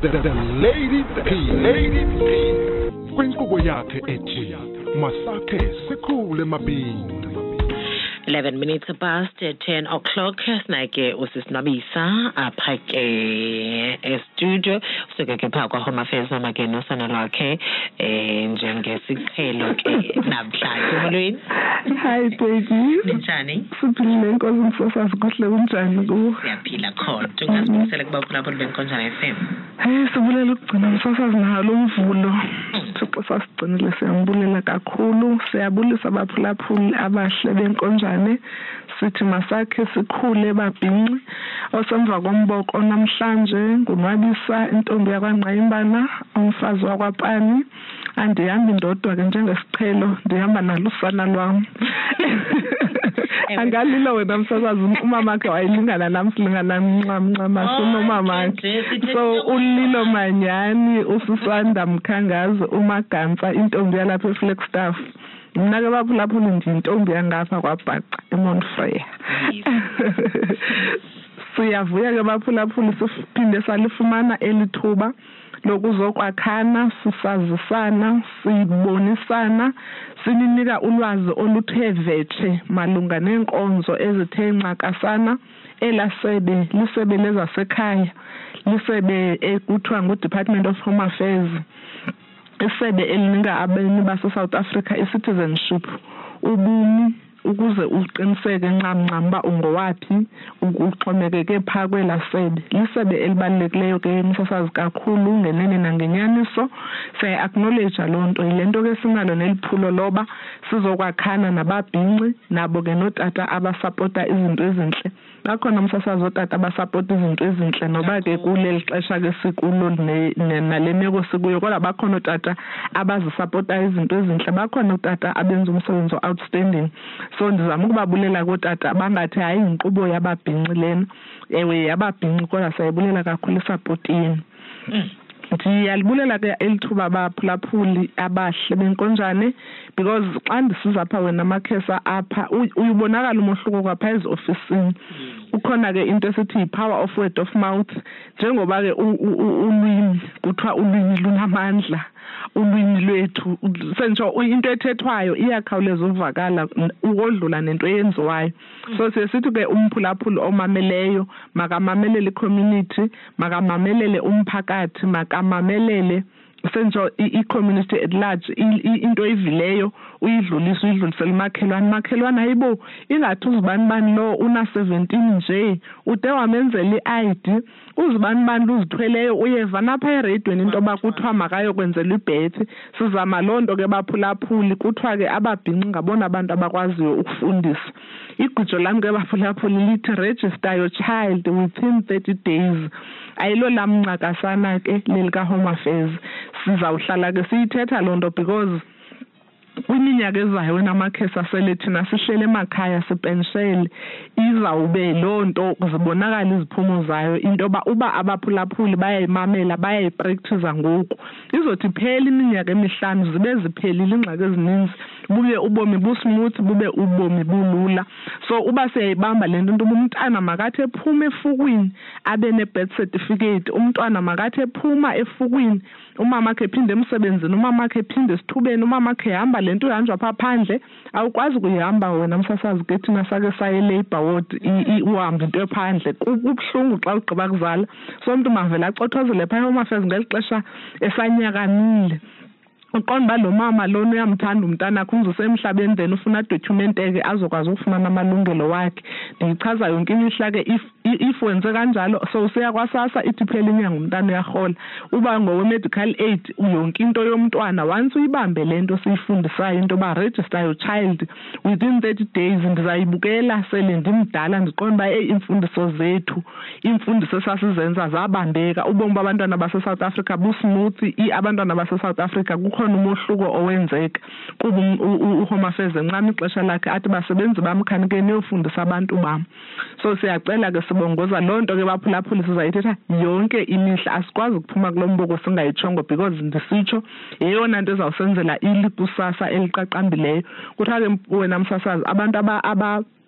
the Lady P kwinkqubo yakhe ethi masakhe sikhule mabini. 11 minutes past 10 o'clock. Snake usisinabisa apha ke studio usuke ke pha kwa Home Affairs mama ke nosana lwakhe njengesiqhelo ke namhlanje molweni. Hi baby. Njani? Siphilile inkosi msasazi kahle kunjani ku? Siyaphila khona. Ungasibulisele kuba khona lapho bekonjani FM. Hey sibulela ukugcina msasazi nalo umvulo. Thixo sasigcinile siyambulela kakhulu. Siyabulisa abaphulaphuli abahle benkonjane. Sithi masakhe sikhule babhinci osemva komboko namhlanje ngunwabisa intombi yakwaNqayimbana umfazi wakwaPani andihambi ndodwa ke njengesiqhelo ndihamba nalusana lwam. Angalilo wena msasazi umama ke wayilingana namsilingana mncamncama sonomama so ulilo manyani ususanda mkhangazi uMagantsa intombi yalapha eFlagstaff. Mina ke baphulaphula nje intombi yangapha kwaBhaqa eMontfrey. Siyavuya ke baphulaphula siphinde salifumana elithuba lokuzokwakhana sisazisana sibonisana sininika ulwazi oluthe vetshe malunga nenkonzo ezithe nxakasana elasebe lisebe lezasekhaya lisebe ekuthiwa nguDepartment of Home Affairs isebe elinika abemi base-South Africa i-citizenship ubumi ukuze uqiniseke ncamncam uba ungowaphi uxhomekeke phaa kwela sebe lisebe elibalulekileyo ke msasazi kakhulu ngenene nangenyaniso siya-acknowledge loo nto yile nto ke sinalo neliphulo loba sizokwakhana nababhinci nabo ke nootata abasapota izinto ezintle bakhona msasazi ootata abasapota izinto ezintle noba ke kuleli xesha ke sikulo nale meko sikuyo kodwa bakhona ootata abazisapota izinto ezintle bakhona ootata abenza umsebenzi outstanding. So ndizama ukubabulela kootata abangathi hayi inkqubo yababhinci lena ewe yababhinci kodwa sayibulela kakhulu isapoti yenu. Ndiyalibulela ke elithuba abaphulaphuli abahle benkonjane because xa ndisiza apha wena amakhesa apha uyibonakala umohluko kwapha eziofisini ukhona ke into esithi yi-power of word of mouth njengoba ke ulwimi kuthiwa ulwimi lunamandla ulwimi lwethu sentsho into ethethwayo iyakhawuleza uvakala ukodlula nento eyenziwayo. So sithi ke umphulaphuli omameleyo makamamelele i-community makamamelele umphakathi makamamelele sentsho i-community at large into evileyo uyidlulisele makhelwane hayibo ingathi uzibani lo una 17 nje ude wamenzela i-ID uzibani uzithweleyo uyeva napha eradweni into bakuthiwa makayokwenzelwa ibhethi sizama loo nto ke baphulaphuli kuthiwa ke ababhinci ngabona abantu abakwaziyo ukufundisa. Igwijo lam ke baphulaphuli lithi register your child within 30 days. Ayilo lamncakasana ke lelika Home Affairs sizawuhlala ke siyithetha loo nto because kwiminyaka ezayo wena amakhesa sele thina sihlele emakhaya sipenshele izawube loo nto zibonakala iziphumo zayo into uba abaphulaphuli bayayimamela bayayipractice ngoku izothi phela iminyaka emihlanu zibe ziphelile ingxaki ezininzi bube ubomi busmooth bube ubomi bulula. So uba siyayibamba le nto umntana makathi ephuma efukwini abe ne-birth certificate umntwana makathi ephuma efukwini umama wakhe ephinde emsebenzini umama wakhe ephinde esithubeni umama wakhe ehamba le nto ihanjwa phaa phandle awukwazi kuyihamba wena msasazi ke thina sake saye labor ward uhamba into ephandle kubuhlungu xa ugqiba kuzala so umntu mavela acothozele phaa Home Affairs ngeli xesha esanyakanile uqonda lo mama lona uyamthanda umntana akhe umzuse emhlabeni then ufuna document ke azokwazi ukufumana amalungelo wakhe. Ndichaza yonke imihla ke if wenze kanjalo so usiya kwaSASSA ithi phela inyanga umntana uyahola uba ngowe medical aid yonke into yomntwana once uyibambe lento siyifundisayo into ba register your child within 30 days ndizayibukela sele ndimdala ndiqonda ba imfundiso zethu imfundiso sasizenza zabambeka ubomi babantwana base-South Africa busmooth abantwana base-South Africa kukhona umohluko owenzeka kuba uHome Affairs encane ixesha lakhe athi basebenzi bamkhanike niyofundisa abantu bam. So siyacela ke sibongoza loo nto ke baphulaphuli sizayithetha yonke imihla asikwazi ukuphuma kulomboko singayitshongo because ndisitsho yeyona nto ezawusenzela ilikusasa eliqaqambileyo kuthiwa ke wena msasazi abantu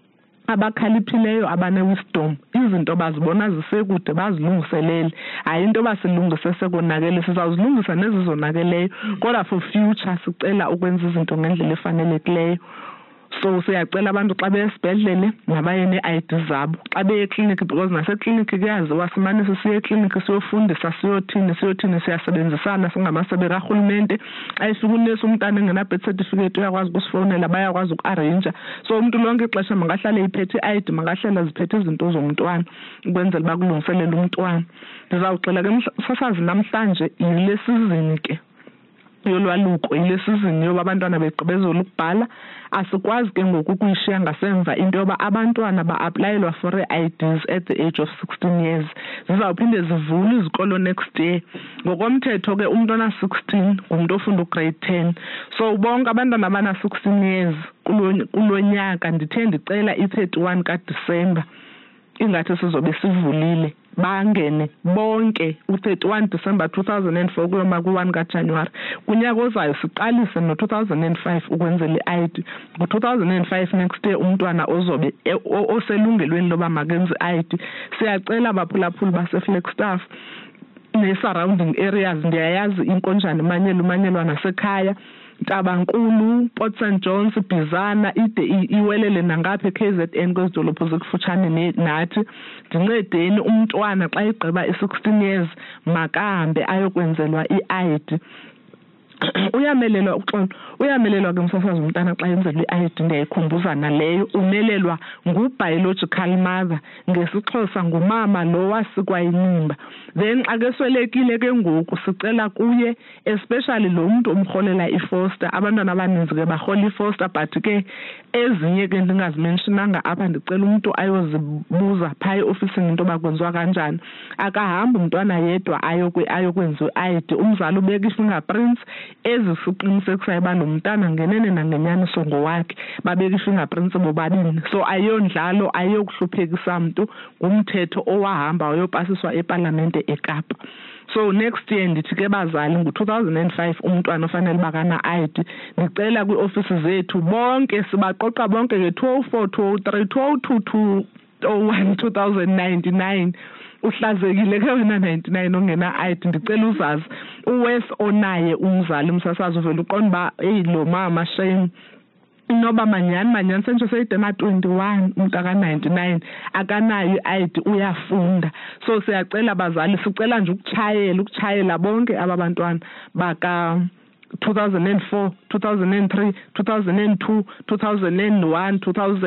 abakhaliphileyo abane-wisdom izinto bazibona zisekude bazilungiselele hayi into basilungise sekonakele sizawuzilungisa nezizonakeleyo kodwa for future sicela ukwenza izinto ngendlela efanelekileyo. So siyacela abantu xa besibhedlele nabaye ne-ID zabo xa beye ekliniki because nasekliniki kuyaziwa simane sisiye ekliniki siyofundisa siyothini siyasebenzisana singamasebe karhulumente xa efika unesi umntana engena-birth certificate uyakwazi ukusifowunela bayakwazi uku-arrange so umuntu lonke ixesha mangahlale iphethe i-ID mangahlala ziphethe izinto zomntwana ukwenzela uba kulungiselele umntwana. Ndizawuxela ke msasazi namhlanje yile sizini ke yolwaluko yile sizini yoba abantwana begqibezela ukubhala asikwazi ke ngoku ukuyishiya ngasemva into yoba abantwana ba-aplayelwa for i-IDs at the age of 16 years zizawuphinde zivule izikolo next year. Ngokomthetho ke umntwana 16 ngumntu ofunda ugrade 10 so bonke abantwana abana-16 years kulo nyaka ndithe ndicela i-31 kaDisemba ingathi sizobe sivulile bangene bonke u-31 December 2004 kuyoma ku-1 kaJanuwari kunyaka ozayo siqalise no-2005 ukwenzela i-ID ngo-2005 next year umntwana ozobe oselungelweni loba makenze i-ID. Siyacela abaphulaphuli base-Flagstaff ne-surrounding areas ndiyayazi inkonjane umanyelwa nasekhaya Ntabankulu, Port St John's, Bizana ide iwelele nangapha eKZN kwezidolophu zikufutshane nathi ndincedeni umntwana xa igqiba i-16 years makahambe ayokwenzelwa i-ID. Uyamelelwa ke msasazi umntana xa yenzelwa i-ID ndiyayikhumbuza naleyo umelelwa ngu-biological mother ngesixhosa ngumama lo wasikwa inimba. Then xa keswelekile ke ngoku sicela kuye especially lo muntu omrholela i-foster abantwana abaninzi ke barhola i-foster but ke ezinye ke ndingazimentionanga apha ndicela umuntu ayozibuza phaya eofisini into bakwenziwa kanjani. Akahamba umntwana yedwa ayokwenziwa i-ID umzali ubeka i-fingerprints ezisiqinisekisayo uba lo mntana ngenene nangenyaniso ngowakhe babeka i-fingerprints bobabini so ayondlalo ayokuhluphekisa mntu ngumthetho owahamba wayopasiswa epalamente eKapa. So next year ndithi ke bazali ngo-2005 umntwana ofanele bakana-ID ndicela kwiiofisi zethu bonke sibaqoqa bonke nge-204 203 202 201 2099 uhlazekile ke wena 99 ongena-ID ndicela uzazi uwes onaye umzali umsasazi uvela uqonda uba eyi lo mama shame inoba manyani sentsho seyide ma-21 umuntu aka-99 akanayo i-ID uyafunda. So siyacela abazali sicela nje ukutshayela bonke aba bantwana baka 2004, 2003, 2002, 2001,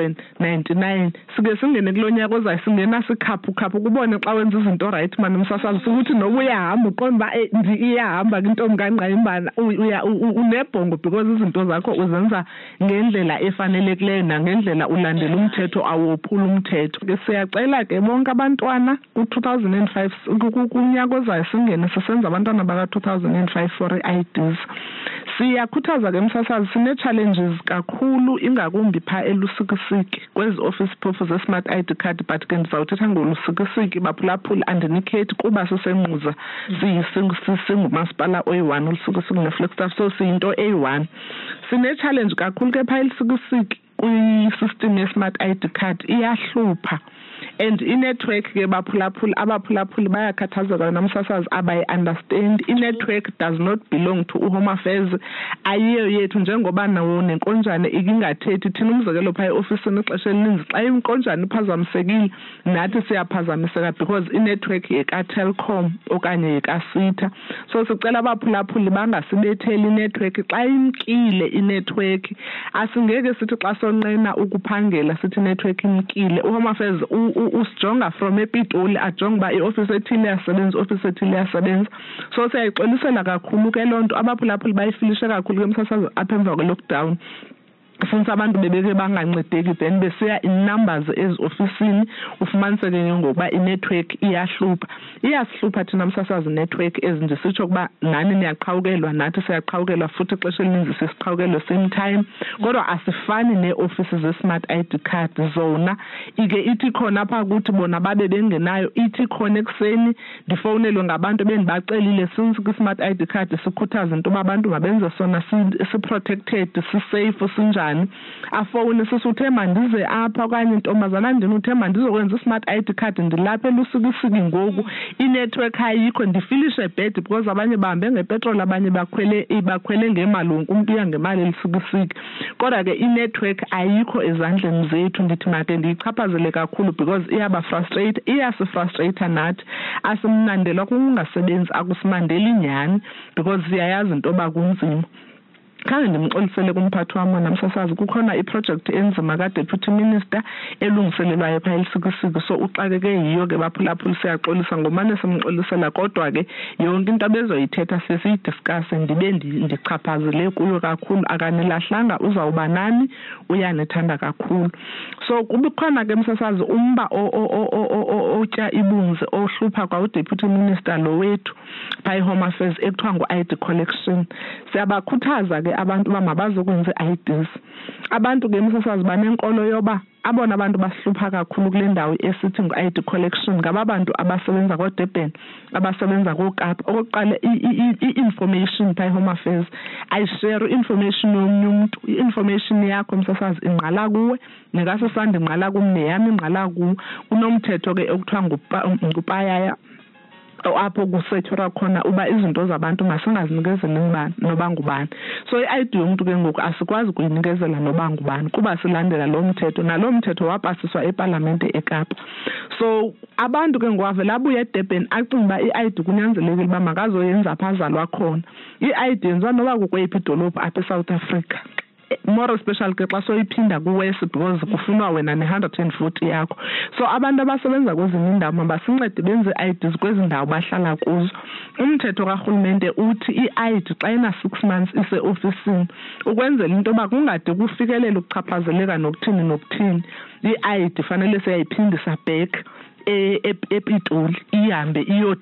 2099 sike singene kulonyaka ozayo singena sikhaphu kubone xa wenza izinto right man umsasazi ukuthi noba uyahamba uqonda uba iyahamba kwintombi kaNgqayimbana unebhongo because izinto zakho uzenza ngendlela efanelekileyo nangendlela ulandela umthetho awophula umthetho. Ke siyacela ke bonke abantwana ku-2005 kunyaka ozayo singene sisenza abantwana baka-2005 for i-IDs. Siyakhuthaza ke msasazi sine-challenges kakhulu ingakumbi phaa elusikisiki kwezi office phofu ze-smart ID card but ke ndizawuthetha ngolusikisiki baphulaphuli andinikhethi kuba sisenquza singumasipala oyi-1 olusikisiki ne-Flagstaff so siyinto eyi-1. Sine-challenge kakhulu ke phaa elusikisiki kwi-system ye-smart ID card iyahlupha and i-network ke abaphulaphuli bayakhathazeka namsasazi abayi-understand. I-network does not belong to uHome Affairs ayiyo yethu njengoba nawo nenkonjane ikingathethi thina umzekelo phaa e-ofisini ixesha elininzi xa inkonjane iphazamisekile nathi siyaphazamiseka because i-network yeka-Telkom okanye yeka-SITA so sicela abaphulaphuli bangasibetheli i-network xa imkile i-network asingeke sithi xa sonqena ukuphangela sithi i-network imkile. uHome Affairs usijonga from ePitoli ajonga uba i-office ethile yasebenza so siyayixolisela kakhulu ke loo nto abaphulaphuli bayifilishe kakhulu ke msasazi apha emva kwe-lockdown since abantu bebeke bangancedeki then besiya in-numbers ezi-ofisini ufumaniseke ngokuba i-network iyasihlupha thina msasazi network ezinjisitsho ukuba nani niyaqhawukelwa nathi siyaqhawukelwa futhi ixesha elininzi sisiqhawukelwe same time kodwa asifani nee-ofisi ze-smart ID card zona ike ithi khona apha kuthi bona babe bengenayo ithi khona ekuseni ndifowunelwe ngabantu bendibacelile since kwi-smart ID card sikhuthaza into uba abantu mabenze sona si-protected si-safe sinjani kanjani afowune sisuthe mandize apha okanye intombazana ndini uthe mandizokwenza i-smart ID card ndilapha elusikisiki ngoku i-network ayikho ndifilishe bed because abanye bahambe ngepetrol abanye bakhwele ngemalungu umuntu uya ngemali elusikisiki kodwa ke i-network ayikho ezandleni zethu ndithi make ndiyichaphazele kakhulu because iyasifrustrate nathi asimnandelwa kungasebenzi akusimandeli nyani because siyayazi into yoba kunzima khange ndimxolisele kumphathi wami namsasazi kukhona iproject enzima ka-deputy minister elungiselelwayo phaa elusikisiki so uxakeke yiyo ke baphulaphula siyaxolisa ngomane simxolisela kodwa ke yonke into abezoyithetha sesiyidiscusse ndibe ndichaphazele kuyo kakhulu akanelahlanga uzawuba nani uyanethanda kakhulu so kubukhona ke msasazi umba otya ibunzi ohlupha kwa udeputy minister lo wethu phaa eHome Affairs ekuthiwa ngu-ID collection siyabakhuthaza ke abantu bamabazokwenza i-IDs abantu ke msasazi banenkolo yoba abona abantu basihlupha kakhulu kule ndawo esithi ngu-ID collection ngababantu abasebenza koDurban abasebenza koKapa okokuqala i-information phaa eHome Affairs ayishare information yomnye umuntu i-information yakho msasazi ingqala kuwe nekasesandi ingqala kumne yami ingqala kuwe kunomthetho ke okuthiwa ngupayaya apho kusethura khona uba izinto zabantu masingazinikeze noba ngubani so i-ID yomuntu ke ngoku asikwazi kuyinikezela noba ngubani kuba silandela lo mthetho nalo mthetho wapasiswa eParlamente eKapa so abantu ke ngwavela abuye eDurban acinga uba i-ID kunyanzelekile uba makazoyenza apha azalwa khona i-ID yenziwa noba kukweyiphi idolophu apha eSouth Africa more special ke xa soyiphinda kuwest because kufunwa wena ne-140 yakho so abantu abasebenza kwezinye indawo mabasincede benze i-IDs kwezi ndawo bahlala kuzo umthetho karhulumente uthi i-ID xa ina 6 months ise-ofisini ukwenzela into yoba kungade kufikelele ukuchaphazeleka nokuthini i-ID fanele siyayiphindisa back ePitoli ihambe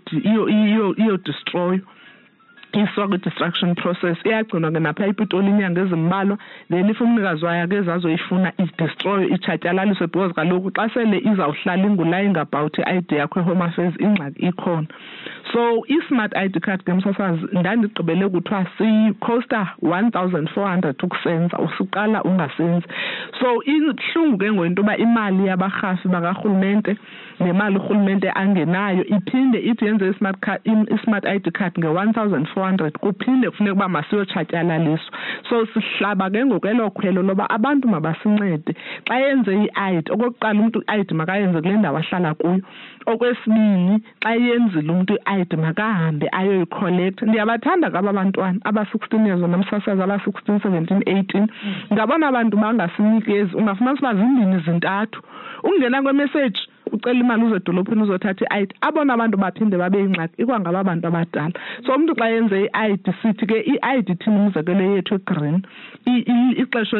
iyo-destroy iswa kwi-destruction process iyagcinwa ke napha ePitoli inyanga ezimbalwa then if umnikazi wayo ke zazoyifuna i-destroy itshatyalaliswe because kaloku xa sele izawuhlala ingulayo ingabhawuthi i-ID yakho eHome Affairs ingxaki ikhona so i-smart ID card ke msasazi ndandigqibele kuthiwa siyi-costa 1,400 ukusenza usuqala ungasenzi so ihlungu ke ngoyinto yoba imali yabarhafi bakarhulumente nemali urhulumente angenayo iphinde ithi yenze i-smart ID card nge-1,400 kuphinde kufuneka uba masiyotshatyalaliswa so sihlaba ke ngokwelo khwelo loba abantu mabasincede xa yenze i-ID okokuqala umuntu i-ID makayenze kule ndawo ahlala kuyo okwesibini xa yenzile umuntu i-ID makahambe ayoyicollect ndiyabathanda kaba bantwana aba-16 years namsasazi aba-16 17 18 ngabona abantu bangasinikezi ungafumana siba zimbini zintathu ungena kwemeseji ucela imali uze edolophini uzothatha i-ID abona abantu baphinde babe ingxaki ikwangaba abantu abadala so umuntu xa yenze i-ID sithi ke i-ID thina umzekelo yethu egreen ixesha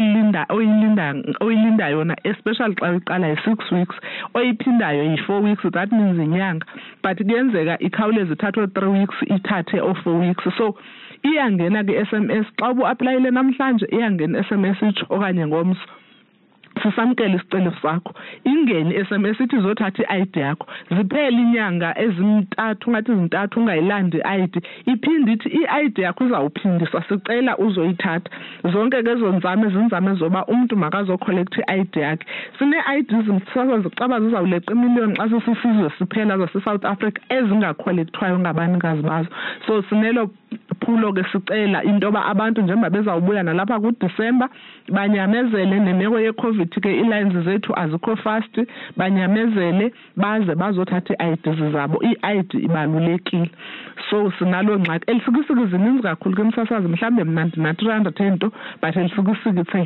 oyilinda yona especially xa uyiqala yi-6 weeks oyiphindayo yi-4 weeks that means inyanga but kuyenzeka ikhawuleze ithathwe 3 weeks ithathe o-4 weeks so iyangena ke-SMS xa ubu-aplayile namhlanje iyangena i-SMS itsho okanye ngomso sisamkele isicelo sakho ingeni SMS ithi zothatha i-ID yakho ziphela inyanga ezintathu ngathi zintathu ungayilandi i-ID iphinde ithi i-ID yakho izawuphindiswa sicela uzoyithatha zonke ke zonzame zinzame zoba umuntu makazocollect i-ID yakhe sine-IDs zicaba zizawuleqa imiliyoni xa sisizwe siphela zase-South Africa ezingacollectwayo ngabanikazi bazo so sinelo phulo ke sicela into yoba abantu njengoba bezawubuya nalapha kuDisemba banyamezele nemeko ye-COVID ke i-lines zethu azikho fast banyamezele baze bazothatha i-IDs zabo i-ID ibalulekile so sinalo ngxaki elisukusiki zininzi kakhulu ke msasazi mhlawumbe mna ndina-300 into but elisukusiki it's a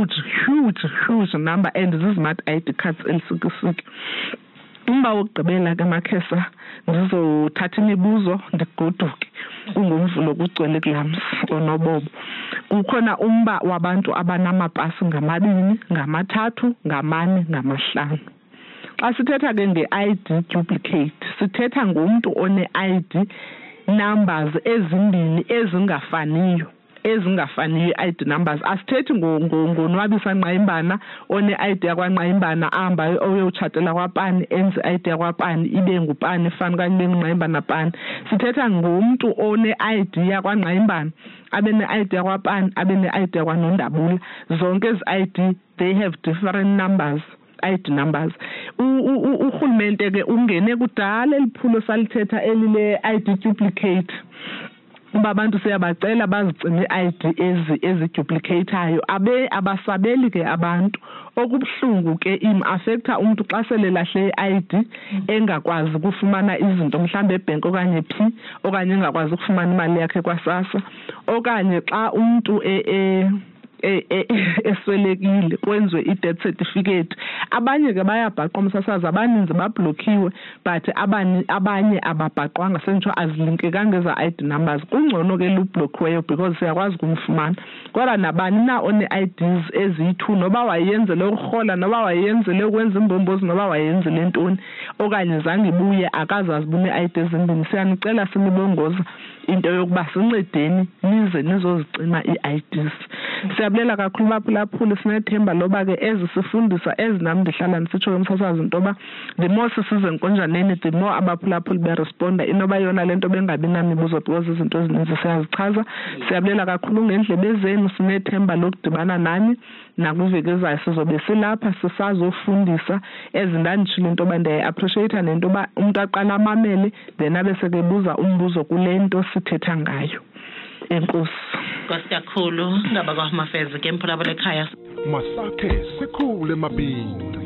huge number and zi-smart ID cards elisukusiki umba wokugqibela ke Makhesa ngizothatha imibuzo ndigoduke kungumvulo kugcwele kulamsi onobobo kukhona umba wabantu abanamapasi ngamabini ngamathathu ngamane ngamahlanu xa sithetha ke nge-ID duplicate sithetha ngomuntu one-ID numbers ezimbini ezingafaniyo ezingafaniyo i-ID numbers. Asithethi ngonwabisa Nqayimbana one-ID yakwaNqayimbana ahamba oyotshatela kwapani enze i-ID yakwapani ibe ngupani efana kanye Nqayimbana pani. Sithetha ngomntu one-ID yakwaNqayimbana abe ne-ID yakwapani abe ne-ID yakwaNondabula. Zonke ezi-ID they have different numbers, ID numbers. Uhulumende ke ungene kudala eliphulo salithetha elile ID duplicate. Uba abantu siyabacela bazigcine i-ID eziduplicateayo abasabeli ke abantu. Okubhlungu ke affecta umuntu xa sele lahle i-ID engakwazi ukufumana izinto mhlambe ebank okanye phi okanye engakwazi ukufumana imali yakhe kwaSASSA okanye xa umuntu eswelekile kwenziwe i-death certificate. Abanye ke bayabhaqwa umsasazi, abaninzi bablokiwe, but abanye ababhaqwanga sentsho azilinkekanga eza-ID numbers. Kungcono ke lublokiweyo because siyakwazi ukumfumana. Kodwa nabani na one-IDs eziyi-2 noba wayenzele ukurhola noba wayenzele ukwenza imbombozi noba wayenzele ntoni okanye zange ibuye akazazi bune-ID ezimbini, siyanicela sinibongoza into yokuba sincedeni nize nizozicima ii-IDs. Siyabulela kakhulu baphulaphula, sinethemba loba ke ezisifundisa ezinami ndihlala ndisitsho umsasazi intoba the more sisize enkonjaneni the more abaphulaphuli beresponda inoba yona lento bengabi namibuzo because izinto ezininzi siyazichaza. Siyabulela kakhulu ngendlebe zenu, sinethemba lokudibana nani nakuveke ezayo sizobe silapha sisazofundisa ezindandishilo intoba ndiyayi-appreciate nentoba umuntu aqala amamele then abe sekebuza umbuzo kule nto sithetha ngayo. Enkosi. Nkosi kakhulu ngaba kwaMafeze ke mphulaphula ekhaya. Masakhe Sikhule Mabhini.